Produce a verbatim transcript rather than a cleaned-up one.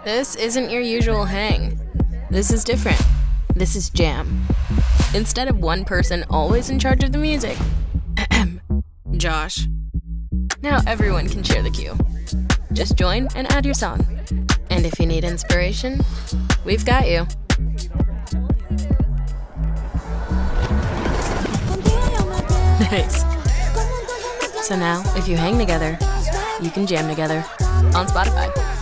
This isn't your usual hang. This is different. This is jam. Instead of one person always in charge of the music, Josh. Now everyone can share the cue. Just join and add your song. And if you need inspiration, we've got you. Nice. So now, if you hang together, you can jam together on Spotify.